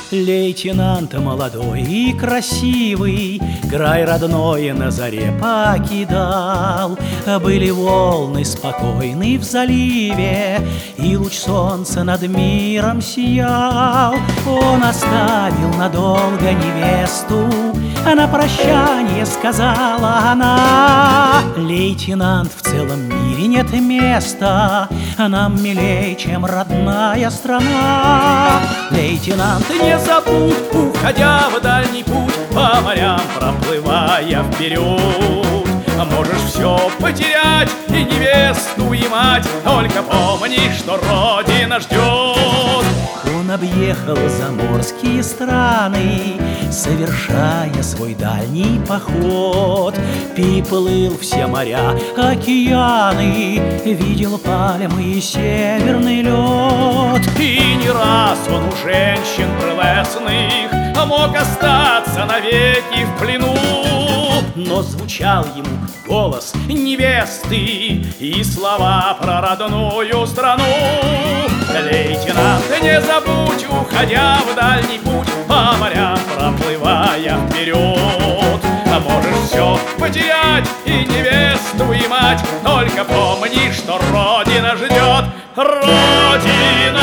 Лейтенант молодой и красивый край родной на заре покидал. Были волны спокойны в заливе, и луч солнца над миром сиял. Он оставил надолго невесту, а на прощание сказала она: лейтенант, в целом мире нет места нам милей, чем родная страна. Лейтенант, не забудь, уходя в дальний путь, по морям проплывая вперед, можешь все потерять, и невесту, и мать, только помни, что Родина ждет. Он объехал заморские страны, совершая свой дальний поход. Переплыл все моря, океаны, видел пальмы и северный лед. И не раз он у женщин прелестных мог остаться навеки в плену, но звучал ему голос невесты и слова про родную страну. Лейтенант, не забудь, уходя в дальний путь, по морям проплывая вперед, можешь все потерять, и невесту, и мать, только помни, что Родина ждет. Родина!